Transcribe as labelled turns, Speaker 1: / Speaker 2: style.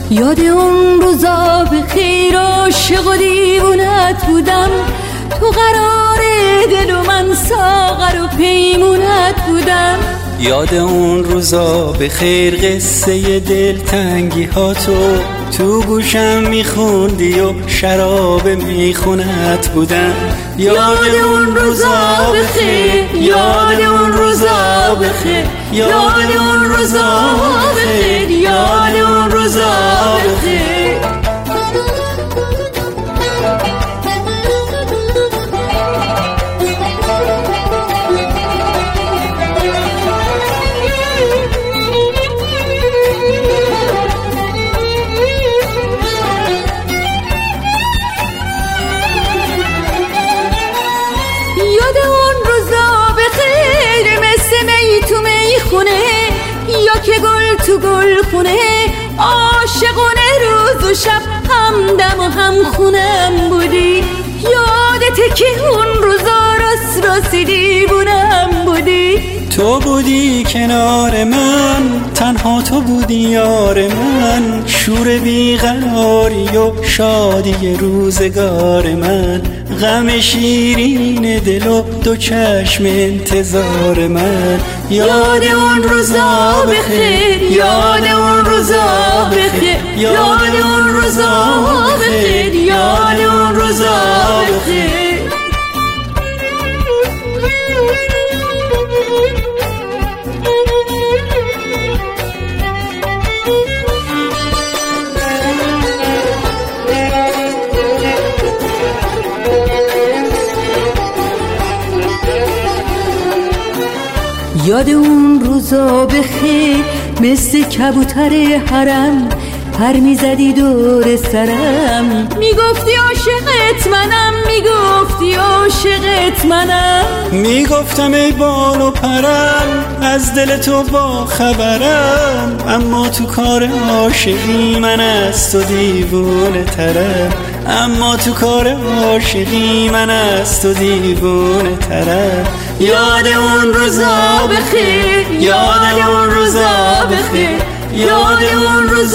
Speaker 1: یاد اون روزا بخیر عاشق و دیوونت بودم، تو قرار دل و من ساغر و پیمونت بودم.
Speaker 2: یاد اون روزا بخیر قصه دلتنگی ها تو گوشم میخوندی و شراب میخونت بودم.
Speaker 1: یاد اون روزا بخیر، یاد اون روزا بخیر، یاد اون روزا بخیر، یاد اون روزا بخیر. یاد اون روزا بخیر مثل می تو میخونه، یا که گل تو گل خونه، عاشقونه روز و شب همدم و هم خونم بودی. یادته که اون روزا راست دیوونم بودی.
Speaker 2: تو بودی کنار من، تنها تو بودی یار من، شور بیقراری و شادی روزگار من، غم شیرین دل و دو چشم انتظار من.
Speaker 1: یاد اون روزا بخیر، یاد اون روزا بخیر، یاد اون روزا بخیر، یاد اون روزا بخیر. یاد اون روزا بخیر مثل کبوتر حرم، پر میزدی دور سرم، میگفتی عاشقت منم، میگفتی عاشقت منم.
Speaker 2: میگفتم ای بال و پرم، از دل تو با خبرم، اما تو کار عاشقی من از تو دیوونه ترم، اما تو کار عاشقی من از تو دیوونه ترم.
Speaker 1: یاد اون روزا بخیر، یاد اون روزا بخیر، یاد اون روزا